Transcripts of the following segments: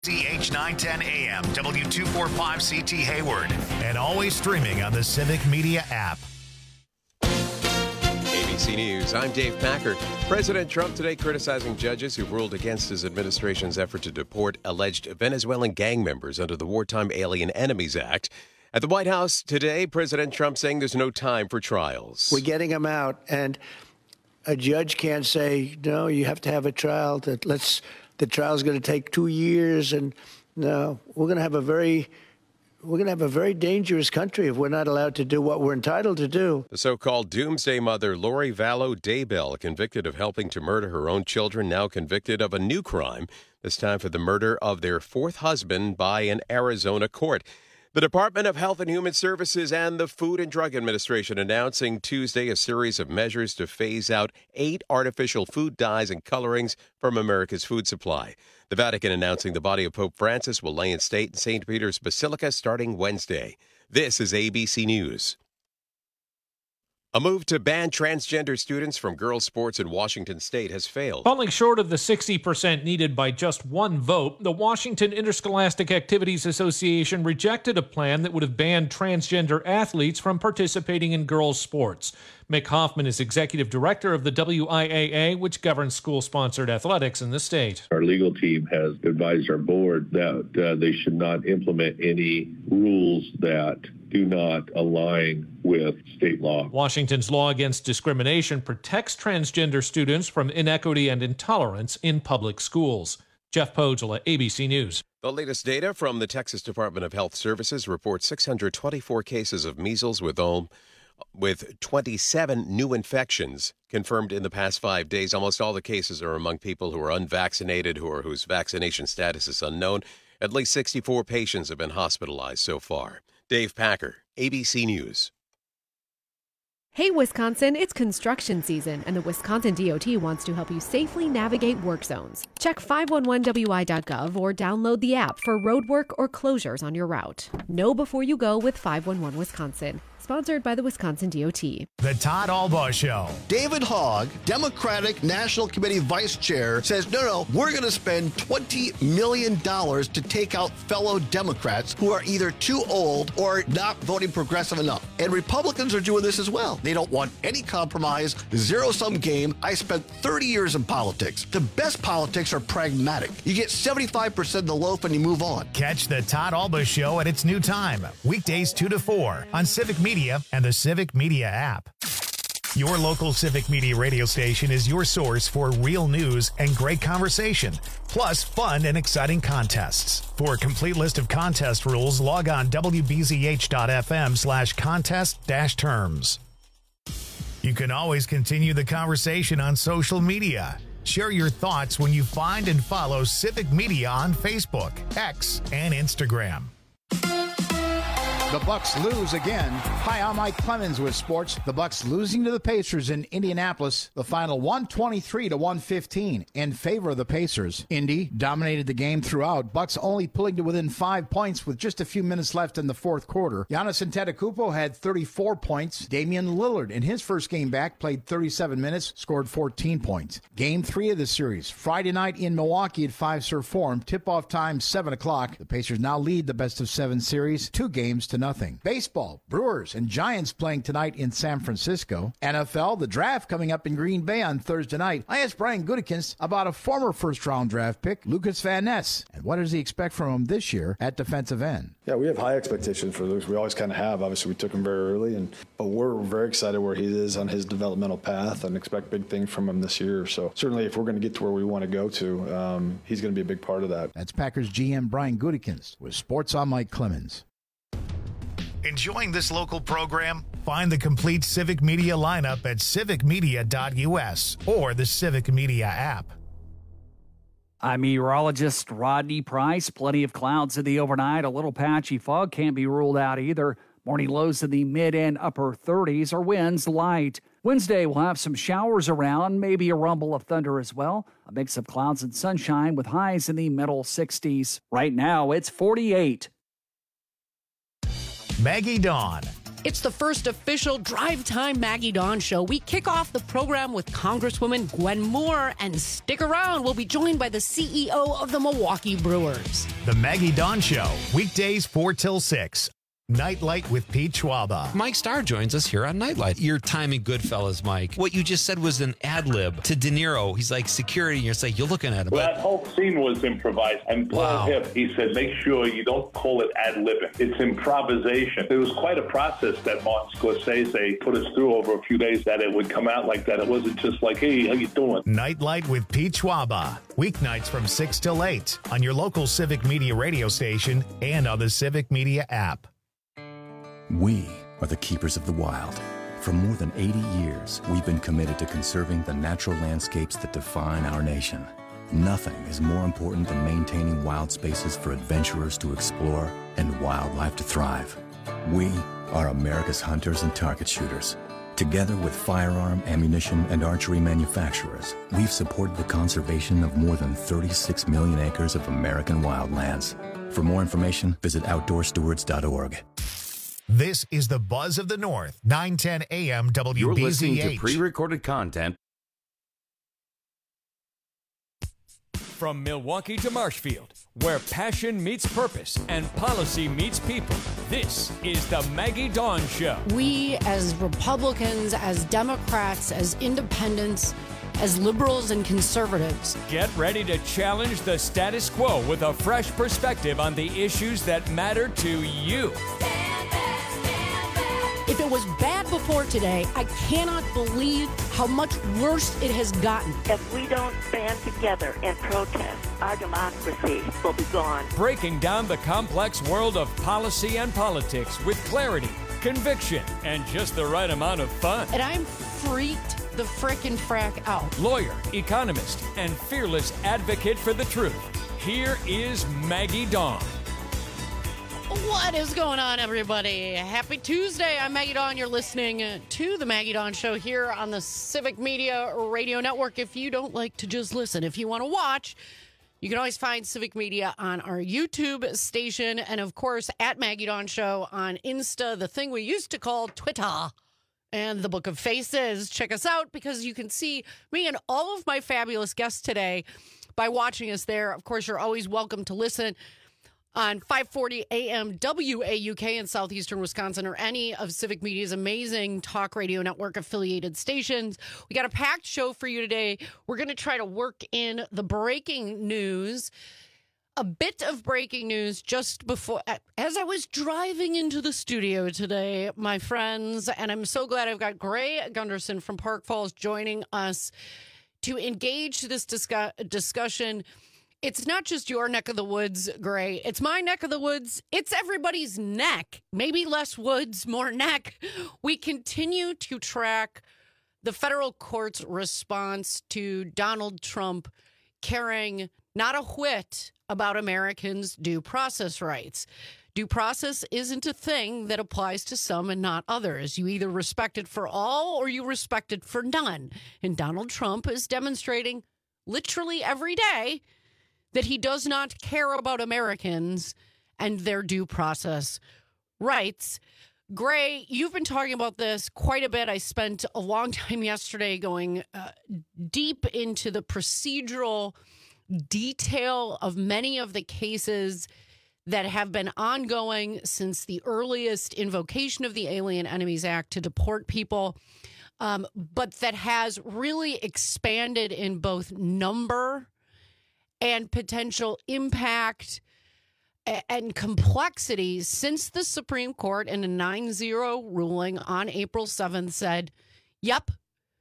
CH 910 AM, W245CT Hayward. And always streaming on the Civic Media app. ABC News, I'm Dave Packer. President Trump today criticizing judges who ruled against his administration's effort to deport alleged Venezuelan gang members under the Wartime Alien Enemies Act. At the White House today, President Trump saying there's no time for trials. We're getting them out, and a judge can't say, no, you have to have a trial. The trial's going to take 2 years, and no, we're going to have a very dangerous country if we're not allowed to do what we're entitled to do. The so-called doomsday mother, Lori Vallow Daybell, convicted of helping to murder her own children, now convicted of a new crime, this time for the murder of their fourth husband by an Arizona court. The Department of Health and Human Services and the Food and Drug Administration announcing Tuesday a series of measures to phase out 8 artificial food dyes and colorings from America's food supply. The Vatican announcing the body of Pope Francis will lay in state in St. Peter's Basilica starting Wednesday. This is ABC News. A move to ban transgender students from girls' sports in Washington state has failed. Falling short of the 60% needed by just one vote, the Washington Interscholastic Activities Association rejected a plan that would have banned transgender athletes from participating in girls' sports. Mick Hoffman is executive director of the WIAA, which governs school-sponsored athletics in the state. Our legal team has advised our board that they should not implement any rules that do not align with state law. Washington's law against discrimination protects transgender students from inequity and intolerance in public schools. Jeff Podgela, ABC News. The latest data from the Texas Department of Health Services reports 624 cases of measles with 27 new infections confirmed in the past 5 days. Almost all the cases are among people who are unvaccinated whose vaccination status is unknown. At least 64 patients have been hospitalized so far. Dave Packer, ABC News. Hey, Wisconsin, it's construction season, and the Wisconsin DOT wants to help you safely navigate work zones. Check 511wi.gov or download the app for roadwork or closures on your route. Know before you go with 511 Wisconsin. Sponsored by the Wisconsin DOT. The Todd Albaugh Show. David Hogg, Democratic National Committee Vice Chair, says, no, we're going to spend $20 million to take out fellow Democrats who are either too old or not voting progressive enough. And Republicans are doing this as well. They don't want any compromise, zero-sum game. I spent 30 years in politics. The best politics are pragmatic. You get 75% of the loaf and you move on. Catch the Todd Albaugh Show at its new time, weekdays 2 to 4 on Civic Media and the Civic Media app. Your local Civic Media radio station is your source for real news and great conversation, plus fun and exciting contests. For a complete list of contest rules, log on wbzh.fm/contest-terms. You can always continue the conversation on social media. Share your thoughts when you find and follow Civic Media on Facebook, X, and Instagram. The Bucks lose again. Hi, I'm Mike Clemens with sports. The Bucks losing to the Pacers in Indianapolis. The final 123-115 in favor of the Pacers. Indy dominated the game throughout. Bucks only pulling to within 5 points with just a few minutes left in the fourth quarter. Giannis Antetokounmpo had 34 points. Damian Lillard, in his first game back, played 37 minutes, scored 14 points. Game 3 of the series, Friday night in Milwaukee at Fiserv Forum. Tip-off time, 7 o'clock. The Pacers now lead the best-of-7 series, 2 games to nothing. Baseball, Brewers and Giants playing tonight in San Francisco. NFL, the draft coming up in Green Bay on Thursday night. I asked Brian Gutekunst about a former first-round draft pick, Lucas Van Ness, and what does he expect from him this year at defensive end? Yeah, we have high expectations for Lucas. We always kind of have. Obviously, we took him very early, but we're very excited where he is on his developmental path and expect big things from him this year. So certainly if we're going to get to where we want to go to, he's going to be a big part of that. That's Packers GM Brian Gutekunst with Sports on Mike Clemens. Enjoying this local program? Find the complete Civic Media lineup at civicmedia.us or the Civic Media app. I'm meteorologist Rodney Price. Plenty of clouds in the overnight. A little patchy fog can't be ruled out either. Morning lows in the mid and upper 30s. Our winds light. Wednesday, we'll have some showers around, maybe a rumble of thunder as well. A mix of clouds and sunshine with highs in the middle 60s. Right now, it's 48. Maggie Dawn. It's the first official Drive Time Maggie Dawn show. We kick off the program with Congresswoman Gwen Moore, and stick around. We'll be joined by the CEO of the Milwaukee Brewers. The Maggie Dawn Show, weekdays 4 till 6. Nightlight with Pete Schwaba. Mike Starr joins us here on Nightlight. Your time in Goodfellas, Mike. What you just said was an ad lib to De Niro. He's like security, and you're like, you're looking at him. Well, that whole scene was improvised. And Paul Hipp, he said, make sure you don't call it ad libbing. It's improvisation. It was quite a process that Martin Scorsese put us through over a few days, that it would come out like that. It wasn't just like, hey, how you doing? Nightlight with Pete Schwaba. Weeknights from 6 till 8 on your local Civic Media radio station and on the Civic Media app. We are the keepers of the wild. For more than 80 years, we've been committed to conserving the natural landscapes that define our nation. Nothing is more important than maintaining wild spaces for adventurers to explore and wildlife to thrive. We are America's hunters and target shooters. Together with firearm, ammunition, and archery manufacturers, we've supported the conservation of more than 36 million acres of American wildlands. For more information, visit OutdoorStewards.org. This is the Buzz of the North, 910 AM WBZH. You're listening to pre-recorded content. From Milwaukee to Marshfield, where passion meets purpose and policy meets people, this is the Maggie Dawn Show. We, as Republicans, as Democrats, as independents, as liberals and conservatives, get ready to challenge the status quo with a fresh perspective on the issues that matter to you. If it was bad before today, I cannot believe how much worse it has gotten. If we don't band together and protest, our democracy will be gone. Breaking down the complex world of policy and politics with clarity, conviction, and just the right amount of fun. And I'm freaked the frickin' frack out. Lawyer, economist, and fearless advocate for the truth. Here is Maggie Dawn. What is going on, everybody? Happy Tuesday. I'm Maggie Dawn. You're listening to the Maggie Dawn Show here on the Civic Media Radio Network. If you don't like to just listen, if you want to watch, you can always find Civic Media on our YouTube station. And, of course, at Maggie Dawn Show on Insta, the thing we used to call Twitter, and the Book of Faces. Check us out because you can see me and all of my fabulous guests today by watching us there. Of course, you're always welcome to listen on 540 AM WAUK in southeastern Wisconsin or any of Civic Media's amazing talk radio network affiliated stations. We got a packed show for you today. We're going to try to work in the breaking news. A bit of breaking news just before, as I was driving into the studio today, my friends, and I'm so glad I've got Gray Gunderson from Park Falls joining us to engage this discussion. It's not just your neck of the woods, Gray. It's my neck of the woods. It's everybody's neck. Maybe less woods, more neck. We continue to track the federal court's response to Donald Trump caring not a whit about Americans' due process rights. Due process isn't a thing that applies to some and not others. You either respect it for all or you respect it for none. And Donald Trump is demonstrating literally every day that he does not care about Americans and their due process rights. Gray, you've been talking about this quite a bit. I spent a long time yesterday going deep into the procedural detail of many of the cases that have been ongoing since the earliest invocation of the Alien Enemies Act to deport people, but that has really expanded in both number and potential impact and complexity since the Supreme Court in a 9-0 ruling on April 7th said, yep,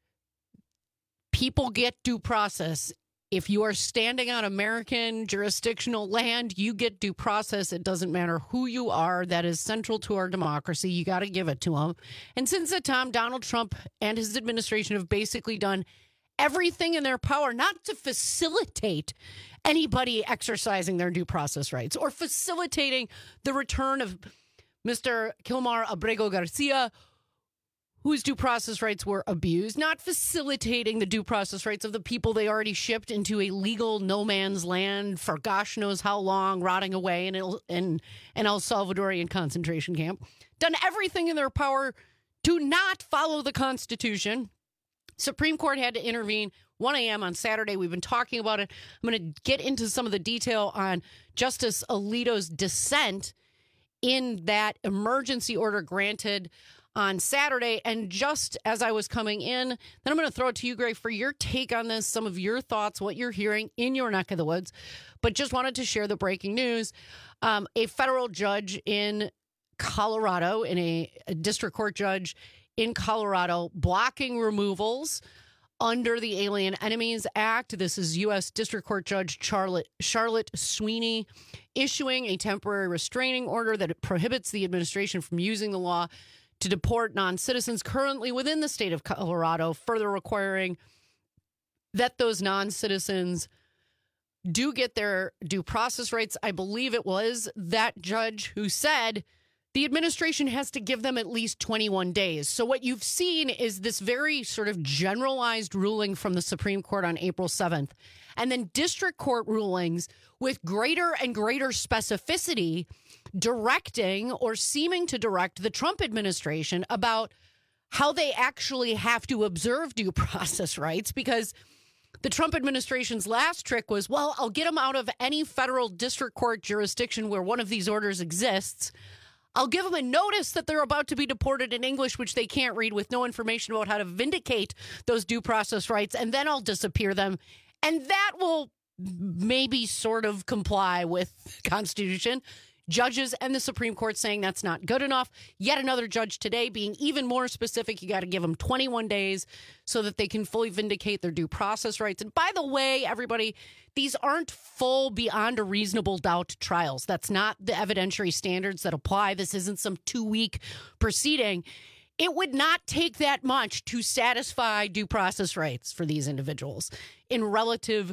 people get due process. If you are standing on American jurisdictional land, you get due process. It doesn't matter who you are. That is central to our democracy. You got to give it to them. And since that time, Donald Trump and his administration have basically done everything in their power not to facilitate anybody exercising their due process rights or facilitating the return of Mr. Kilmar Abrego Garcia, whose due process rights were abused, not facilitating the due process rights of the people they already shipped into a legal no man's land for gosh knows how long, rotting away in an El Salvadorian concentration camp. Done everything in their power to not follow the Constitution. Supreme Court had to intervene 1 a.m. on Saturday. We've been talking about it. I'm going to get into some of the detail on Justice Alito's dissent in that emergency order granted on Saturday. And just as I was coming in, then I'm going to throw it to you, Gray, for your take on this, some of your thoughts, what you're hearing in your neck of the woods. But just wanted to share the breaking news. A federal judge in Colorado, a district court judge in Colorado, blocking removals under the Alien Enemies Act. This is U.S. District Court Judge Charlotte Sweeney issuing a temporary restraining order that prohibits the administration from using the law to deport non-citizens currently within the state of Colorado, further requiring that those non-citizens do get their due process rights. I believe it was that judge who said the administration has to give them at least 21 days. So what you've seen is this very sort of generalized ruling from the Supreme Court on April 7th, and then district court rulings with greater and greater specificity directing or seeming to direct the Trump administration about how they actually have to observe due process rights, because the Trump administration's last trick was, well, I'll get them out of any federal district court jurisdiction where one of these orders exists. I'll give them a notice that they're about to be deported in English, which they can't read, with no information about how to vindicate those due process rights, and then I'll disappear them. And that will maybe sort of comply with the Constitution. Judges and the Supreme Court saying that's not good enough. Yet another judge today being even more specific. You got to give them 21 days so that they can fully vindicate their due process rights. And by the way, everybody, these aren't full beyond a reasonable doubt trials. That's not the evidentiary standards that apply. This isn't some 2-week proceeding. It would not take that much to satisfy due process rights for these individuals in relative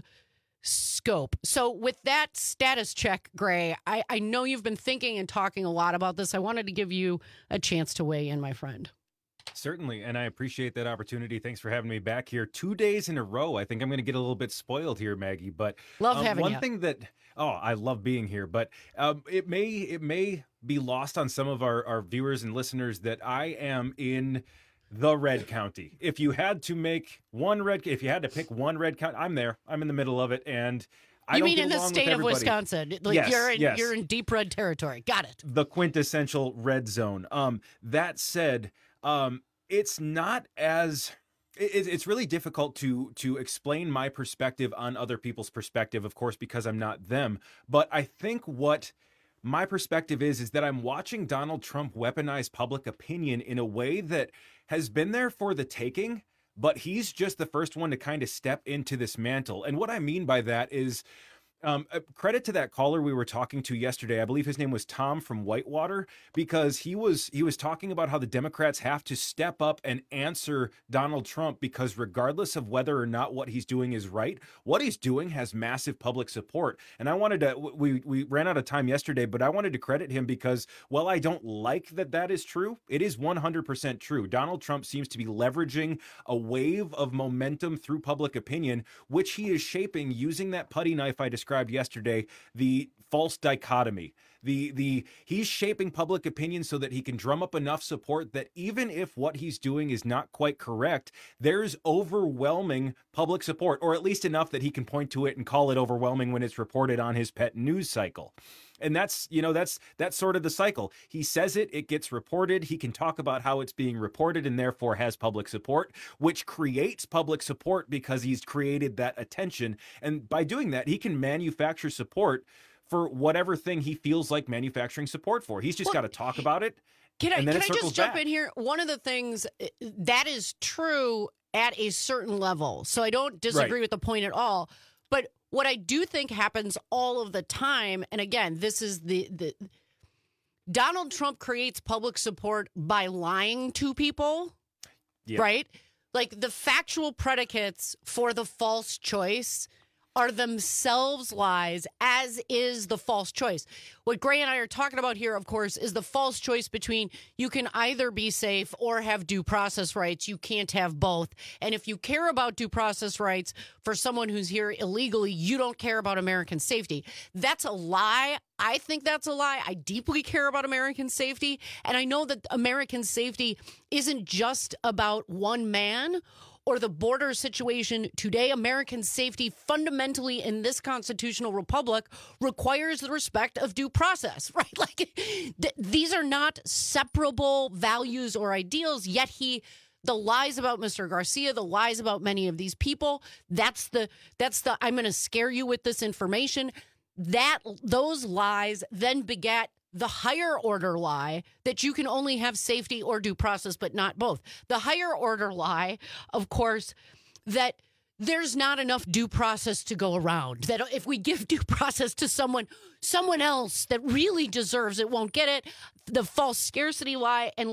scope. So with that status check, Gray, I know you've been thinking and talking a lot about this. I wanted to give you a chance to weigh in, my friend. Certainly, and I appreciate that opportunity. Thanks for having me back here 2 days in a row. I think I'm going to get a little bit spoiled here, Maggie, but love having one you. Thing that, I love being here, but it may be lost on some of our viewers and listeners that I am in the red county. If you had to pick one red county, I'm there. I'm in the middle of it, and I don't get along with everybody. You mean in the state of Wisconsin? Like yes, you're in deep red territory. Got it. The quintessential red zone. That said, it's not as it's really difficult to explain my perspective on other people's perspective, of course, because I'm not them. But I think what my perspective is that I'm watching Donald Trump weaponize public opinion in a way that has been there for the taking, but he's just the first one to kind of step into this mantle. And what I mean by that is credit to that caller we were talking to yesterday. I believe his name was Tom from Whitewater, because he was talking about how the Democrats have to step up and answer Donald Trump, because regardless of whether or not what he's doing is right, what he's doing has massive public support. And I wanted to, we ran out of time yesterday, but I wanted to credit him because, while I don't like that is true, it is 100% true. Donald Trump seems to be leveraging a wave of momentum through public opinion, which he is shaping using that putty knife I described yesterday, the false dichotomy. He's shaping public opinion so that he can drum up enough support that even if what he's doing is not quite correct, there's overwhelming public support, or at least enough that he can point to it and call it overwhelming when it's reported on his pet news cycle. And that's sort of the cycle. He says it gets reported. He can talk about how it's being reported and therefore has public support, which creates public support because he's created that attention. And by doing that, he can manufacture support for whatever thing he feels like manufacturing support for. He's just got to talk about it. Can I just jump in here? One of the things that is true at a certain level. So I don't disagree with the point at all. But what I do think happens all of the time, and again, this is the Donald Trump creates public support by lying to people, right? Like the factual predicates for the false choice are themselves lies, as is the false choice. What Gray and I are talking about here, of course, is the false choice between you can either be safe or have due process rights. You can't have both. And if you care about due process rights for someone who's here illegally, you don't care about American safety. That's a lie. I think that's a lie. I deeply care about American safety. And I know that American safety isn't just about one man or the border situation today. American safety fundamentally in this constitutional republic requires the respect of due process, right? Like these are not separable values or ideals, yet the lies about Mr. Garcia, the lies about many of these people, that's the I'm going to scare you with this information. Those lies then beget the higher order lie that you can only have safety or due process, but not both. The higher order lie, of course, that there's not enough due process to go around. That if we give due process to someone else that really deserves it won't get it. The false scarcity lie. And